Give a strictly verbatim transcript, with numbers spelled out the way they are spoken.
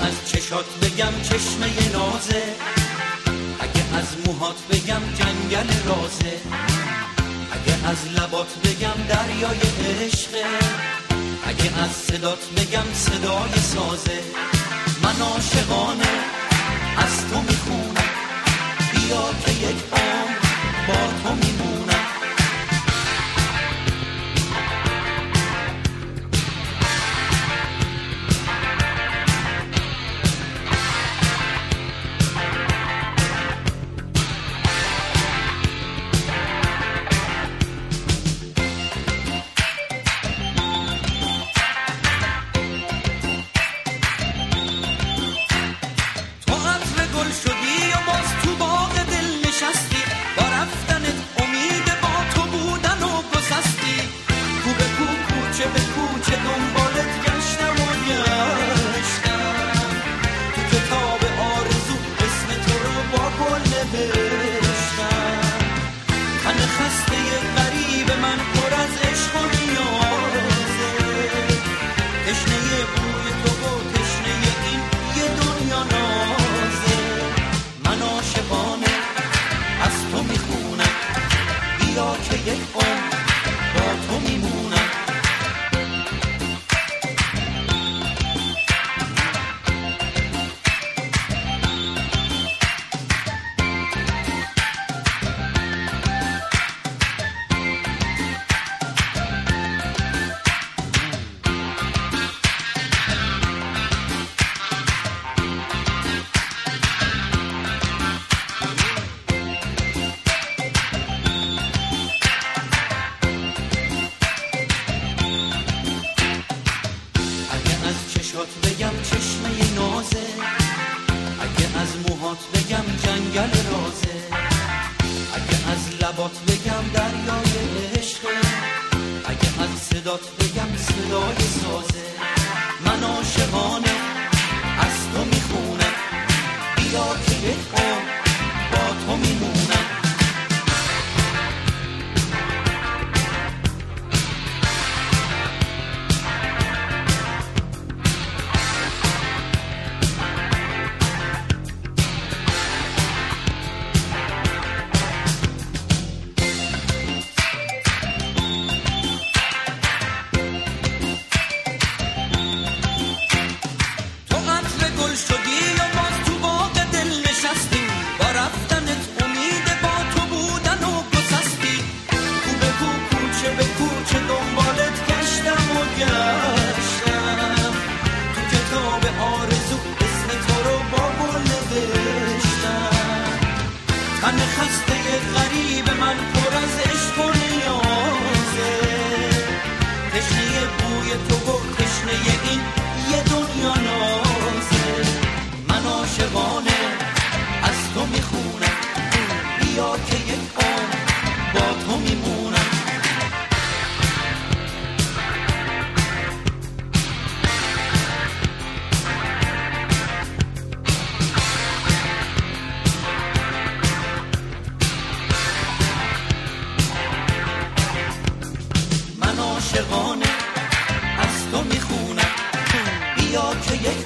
از چشات بگم چشمه نازه، اگه از موهات بگم جنگل رازه، اگه از لبات بگم دریای عشقه، اگه از صدات بگم صدای سازه. من عاشقانه از تو میخونم، بیا که یک عمر با تو میمونم. بگم چشمه نازه، اگه از موهات بگم جنگل رازه، اگه از لبات بگم دریای عشقه، اگه از صدات بگم صدای سازه. من عاشقانه از تو میخونم، بیا که یک عمر با تو میمونم. من خسته غریب من پر از عشق و نیازه، تشنه بوی تو و تشنه این یه دنیا نازه. من عاشقانه از تو میخونم، بیا که یک عمر با تو میمونم. عاشقانه از تو میخونم، بیا که یک